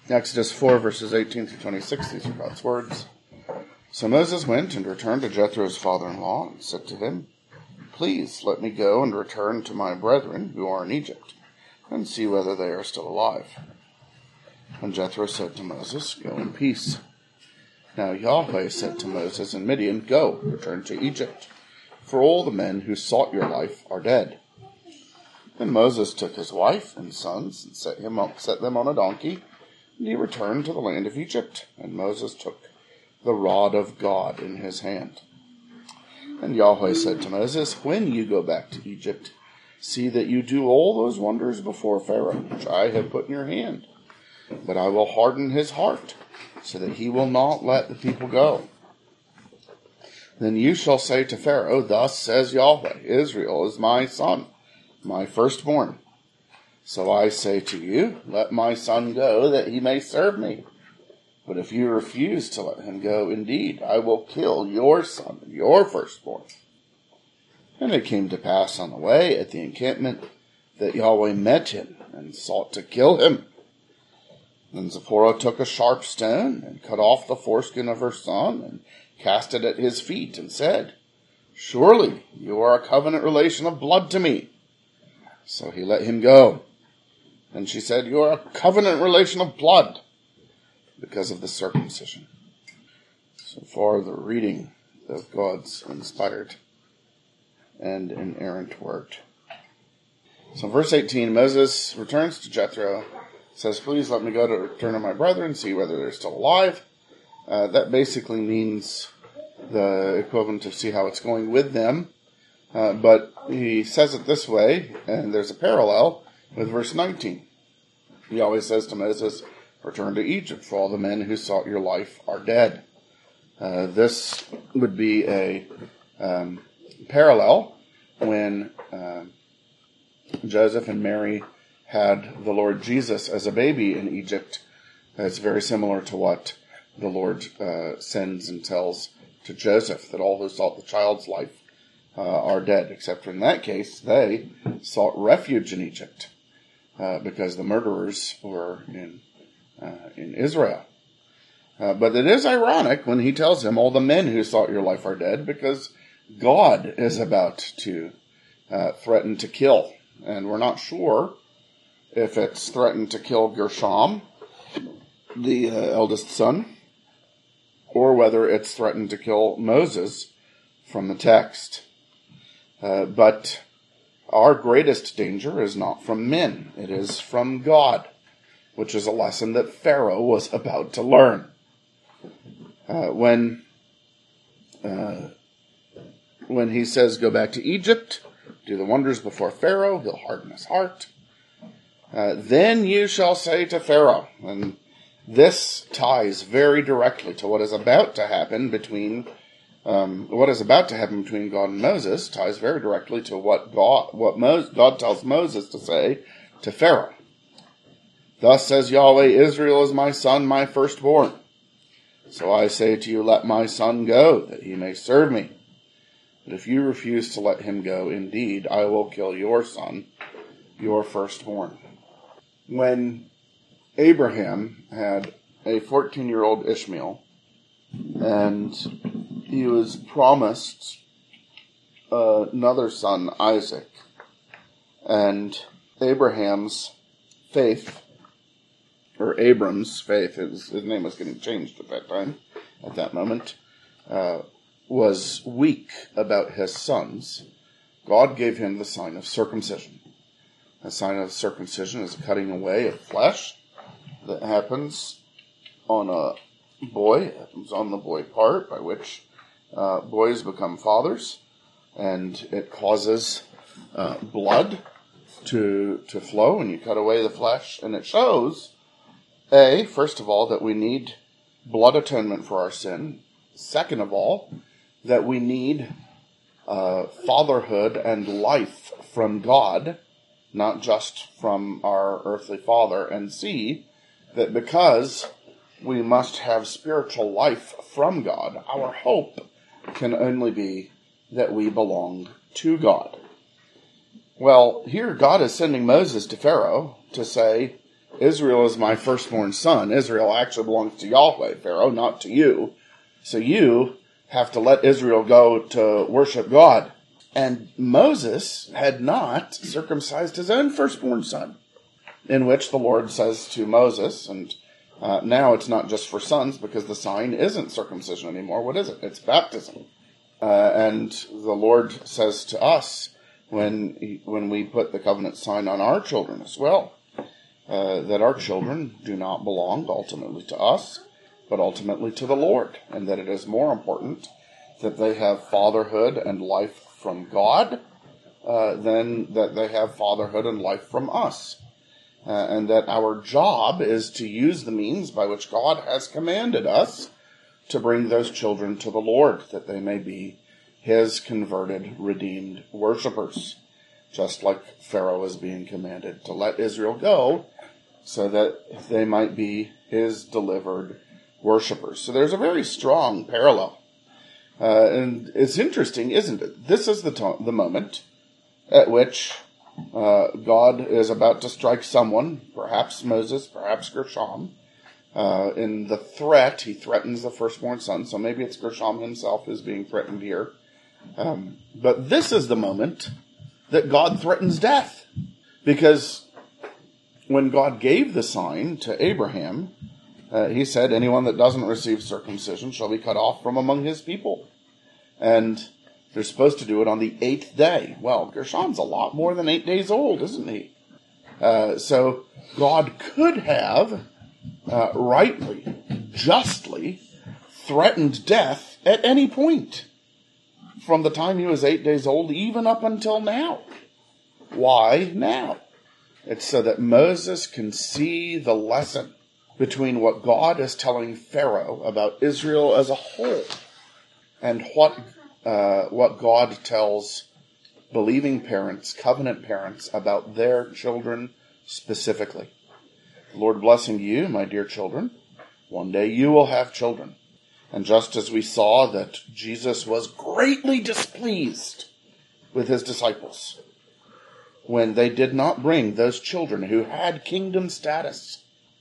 Exodus 4, verses 18 through 26, these are God's words. So Moses went and returned to Jethro's father-in-law and said to him, "Please let me go and return to my brethren who are in Egypt, and see whether they are still alive." And Jethro said to Moses, "Go in peace." Now Yahweh said to Moses in Midian, "Go, return to Egypt, for all the men who sought your life are dead." Then Moses took his wife and sons and set them on a donkey, and he returned to the land of Egypt. And Moses took the rod of God in his hand. And Yahweh said to Moses, "When you go back to Egypt, see that you do all those wonders before Pharaoh, which I have put in your hand. But I will harden his heart, so that he will not let the people go. Then you shall say to Pharaoh, 'Thus says Yahweh, Israel is my son, my firstborn.' So I say to you, let my son go, that he may serve me. But if you refuse to let him go, indeed, I will kill your son, your firstborn." And it came to pass on the way at the encampment that Yahweh met him and sought to kill him. Then Zipporah took a sharp stone and cut off the foreskin of her son and cast it at his feet and said, "Surely you are a covenant relation of blood to me." So he let him go. And she said, "You are a covenant relation of blood," because of the circumcision. So far, the reading of God's inspired and inerrant word. So verse 18, Moses returns to Jethro, says, "Please let me go to return to my brethren, see whether they're still alive." That basically means the equivalent of see how it's going with them. But he says it this way, and there's a parallel with verse 19. He always says to Moses, "Return to Egypt, for all the men who sought your life are dead." This would be a parallel when Joseph and Mary had the Lord Jesus as a baby in Egypt. It's very similar to what the Lord sends and tells to Joseph, that all who sought the child's life are dead, except in that case, they sought refuge in Egypt because the murderers were in Israel. But it is ironic when he tells him, all the men who sought your life are dead, because God is about to threaten to kill. And we're not sure if it's threatened to kill Gershom, the eldest son, or whether it's threatened to kill Moses from the text. But our greatest danger is not from men. It is from God, which is a lesson that Pharaoh was about to learn. When he says, "Go back to Egypt, do the wonders before Pharaoh," he'll harden his heart. "Then you shall say to Pharaoh," and this ties very directly to what is about to happen between God and Moses, ties very directly to what God tells Moses to say to Pharaoh. "Thus says Yahweh, Israel is my son, my firstborn. So I say to you, let my son go, that he may serve me. But if you refuse to let him go, indeed, I will kill your son, your firstborn." When Abraham had a 14-year-old Ishmael, and he was promised another son, Isaac, and Abraham's faith, or Abram's faith, his name was getting changed at that time, at that moment, was weak about his sons, God gave him the sign of circumcision. The sign of circumcision is a cutting away of flesh that happens on a boy. It happens on the boy part, by which boys become fathers, and it causes blood to flow, and you cut away the flesh, and it shows, first of all, that we need blood atonement for our sin. Second of all, that we need fatherhood and life from God, not just from our earthly father. And C, that because we must have spiritual life from God, our hope can only be that we belong to God. Well, here God is sending Moses to Pharaoh to say, Israel is my firstborn son. Israel actually belongs to Yahweh, Pharaoh, not to you. So you have to let Israel go to worship God. And Moses had not circumcised his own firstborn son, in which the Lord says to Moses, and now it's not just for sons, because the sign isn't circumcision anymore. What is it? It's baptism. And the Lord says to us, when we put the covenant sign on our children as well, that our children do not belong ultimately to us, but ultimately to the Lord, and that it is more important that they have fatherhood and life from God than that they have fatherhood and life from us. And that our job is to use the means by which God has commanded us to bring those children to the Lord, that they may be his converted, redeemed worshipers, just like Pharaoh is being commanded to let Israel go so that they might be his delivered worshipers. So there's a very strong parallel. And it's interesting, isn't it? This is the moment at which God is about to strike someone, perhaps Moses, perhaps Gershom. In the threat, he threatens the firstborn son, so maybe it's Gershom himself who's being threatened here. But this is the moment that God threatens death. Because when God gave the sign to Abraham, he said, anyone that doesn't receive circumcision shall be cut off from among his people. And they're supposed to do it on the 8th day. Well, Gershom's a lot more than 8 days old, isn't he? So God could have rightly, justly threatened death at any point from the time he was 8 days old, even up until now. Why now? It's so that Moses can see the lesson between what God is telling Pharaoh about Israel as a whole and what God tells believing parents, covenant parents, about their children specifically. Lord blessing you, my dear children. One day you will have children. And just as we saw that Jesus was greatly displeased with his disciples when they did not bring those children who had kingdom status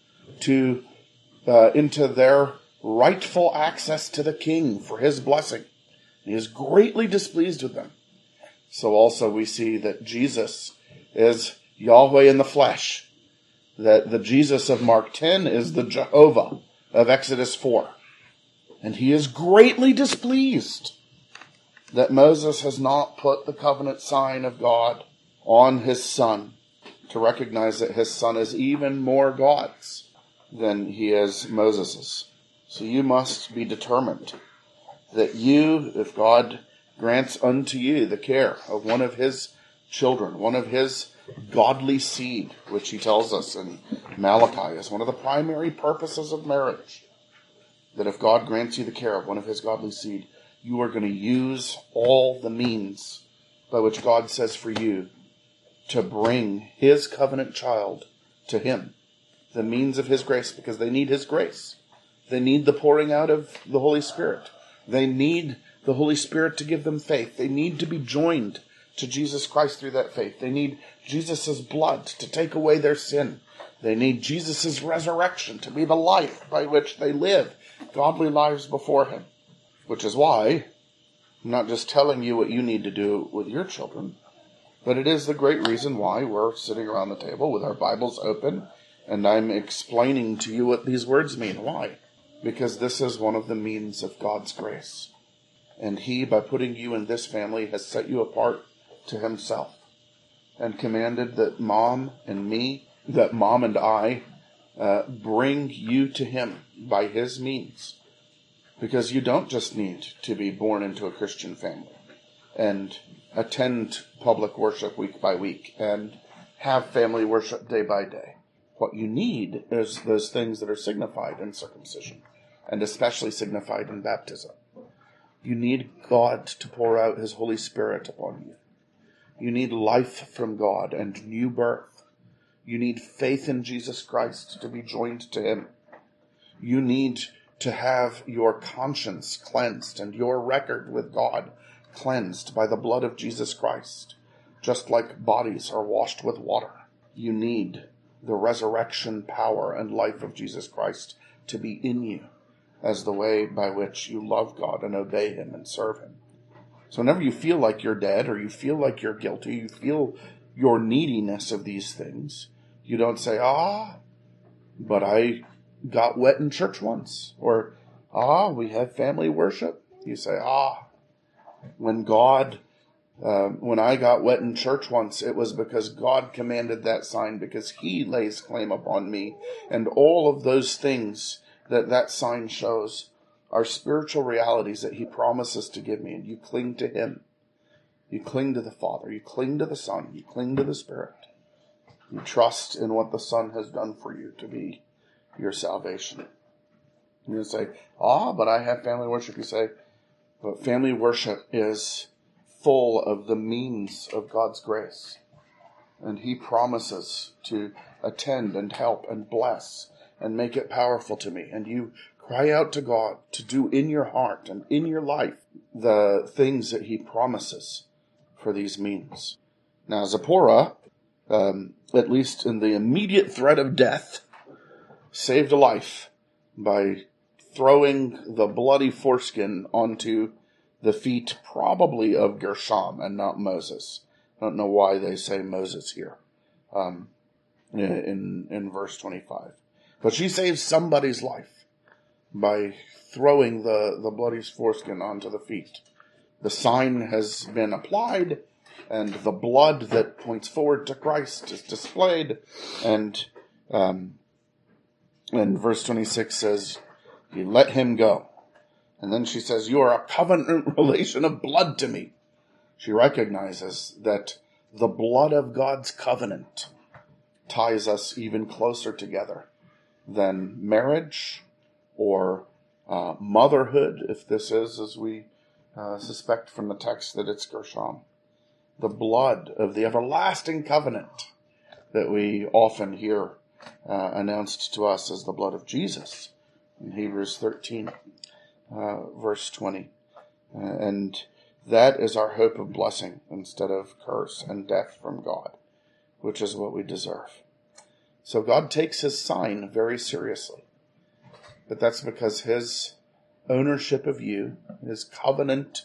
into their rightful access to the king for his blessing. He is greatly displeased with them. So also we see that Jesus is Yahweh in the flesh, that the Jesus of Mark 10 is the Jehovah of Exodus 4. And he is greatly displeased that Moses has not put the covenant sign of God on his son, to recognize that his son is even more God's than he is Moses's. So you must be determined that you, if God grants unto you the care of one of his children, one of his godly seed, which he tells us in Malachi is one of the primary purposes of marriage, that if God grants you the care of one of his godly seed, you are going to use all the means by which God says for you to bring his covenant child to him, the means of his grace, because they need his grace. They need the pouring out of the Holy Spirit. They need the Holy Spirit to give them faith. They need to be joined to Jesus Christ through that faith. They need Jesus' blood to take away their sin. They need Jesus' resurrection to be the life by which they live godly lives before him. Which is why I'm not just telling you what you need to do with your children, but it is the great reason why we're sitting around the table with our Bibles open and I'm explaining to you what these words mean. Why? Because this is one of the means of God's grace. And he, by putting you in this family, has set you apart to himself and commanded that mom and I bring you to him by his means. Because you don't just need to be born into a Christian family and attend public worship week by week and have family worship day by day. What you need is those things that are signified in circumcision, and especially signified in baptism. You need God to pour out his Holy Spirit upon you. You need life from God and new birth. You need faith in Jesus Christ to be joined to him. You need to have your conscience cleansed and your record with God cleansed by the blood of Jesus Christ, just like bodies are washed with water. You need the resurrection power and life of Jesus Christ to be in you as the way by which you love God and obey him and serve him. So whenever you feel like you're dead or you feel like you're guilty, you feel your neediness of these things, you don't say, but I got wet in church once. Or, we have family worship. You say, when I got wet in church once, it was because God commanded that sign, because he lays claim upon me. And all of those things that sign shows are spiritual realities that he promises to give me. And you cling to him. You cling to the Father. You cling to the Son. You cling to the Spirit. You trust in what the Son has done for you to be your salvation. You say, but I have family worship. You say, but family worship is full of the means of God's grace. And he promises to attend and help and bless and make it powerful to me. And you cry out to God to do in your heart and in your life the things that he promises for these means. Now, Zipporah, at least in the immediate threat of death, saved a life by throwing the bloody foreskin onto the feet probably of Gershom and not Moses. I don't know why they say Moses here in verse 25. But she saved somebody's life by throwing the bloody foreskin onto the feet. The sign has been applied, and the blood that points forward to Christ is displayed. And verse 26 says, you let him go. And then she says, you are a covenant relation of blood to me. She recognizes that the blood of God's covenant ties us even closer together than marriage or motherhood, if this is, as we suspect from the text that it's Gershom. The blood of the everlasting covenant that we often hear announced to us as the blood of Jesus in Hebrews 13, verse 20. And that is our hope of blessing instead of curse and death from God, which is what we deserve. So God takes his sign very seriously. But that's because his ownership of you, his covenant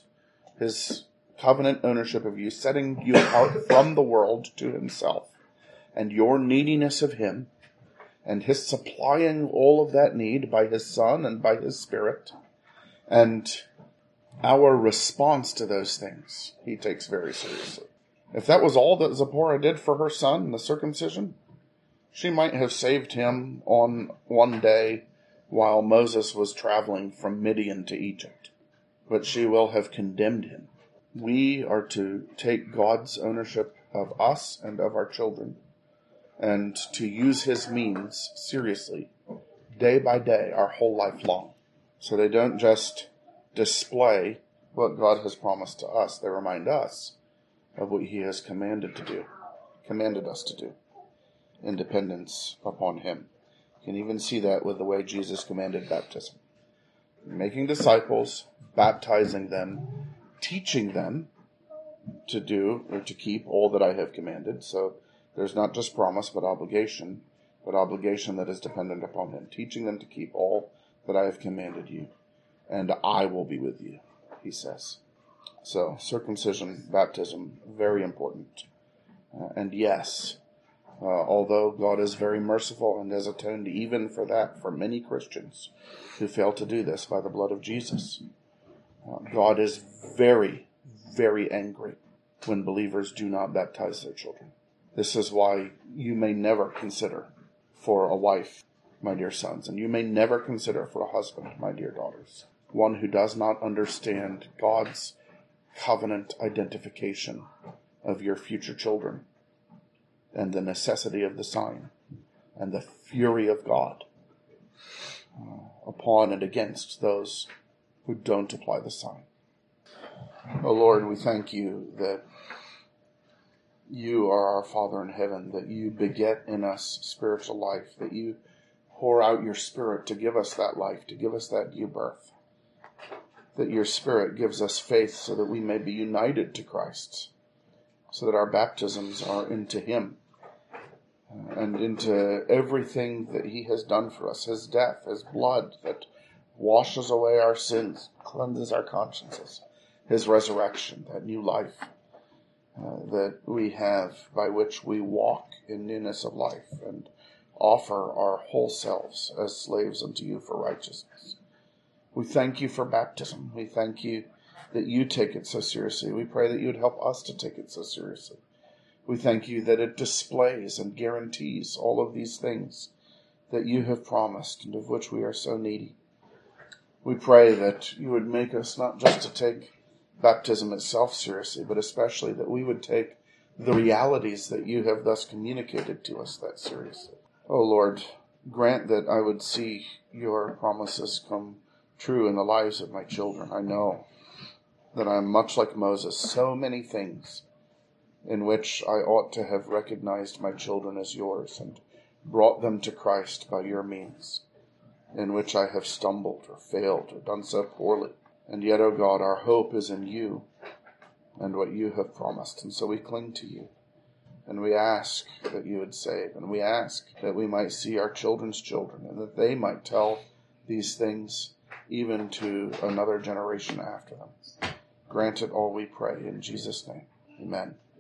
ownership of you, setting you apart from the world to himself, and your neediness of him, and his supplying all of that need by his Son and by his Spirit, and our response to those things, he takes very seriously. If that was all that Zipporah did for her son, the circumcision, she might have saved him on one day while Moses was traveling from Midian to Egypt. But she will have condemned him. We are to take God's ownership of us and of our children, and to use his means seriously, day by day, our whole life long. So they don't just display what God has promised to us. They remind us of what he has commanded us to do, in dependence upon him. You can even see that with the way Jesus commanded baptism. Making disciples, baptizing them, teaching them to do or to keep all that I have commanded. So there's not just promise, but obligation that is dependent upon him. Teaching them to keep all that I have commanded you, and I will be with you, he says. So circumcision, baptism, very important. And yes, although God is very merciful and has atoned even for that for many Christians who fail to do this by the blood of Jesus, God is very, very angry when believers do not baptize their children. This is why you may never consider for a wife, my dear sons, and you may never consider for a husband, my dear daughters, one who does not understand God's covenant identification of your future children, and the necessity of the sign, and the fury of God upon and against those who don't apply the sign. Oh Lord, we thank you that you are our Father in heaven, that you beget in us spiritual life, that you pour out your Spirit to give us that life, to give us that new birth, that your Spirit gives us faith so that we may be united to Christ, so that our baptisms are into him, and into everything that he has done for us, his death, his blood that washes away our sins, cleanses our consciences, his resurrection, that new life that we have by which we walk in newness of life and offer our whole selves as slaves unto you for righteousness. We thank you for baptism. We thank you that you take it so seriously. We pray that you would help us to take it so seriously. We thank you that it displays and guarantees all of these things that you have promised and of which we are so needy. We pray that you would make us not just to take baptism itself seriously, but especially that we would take the realities that you have thus communicated to us that seriously. Oh Lord, grant that I would see your promises come true in the lives of my children. I know that I am much like Moses, so many things in which I ought to have recognized my children as yours and brought them to Christ by your means, in which I have stumbled or failed or done so poorly. And yet, O God, our hope is in you and what you have promised. And so we cling to you. And we ask that you would save. And we ask that we might see our children's children and that they might tell these things even to another generation after them. Grant it all, we pray, in Jesus' name. Amen.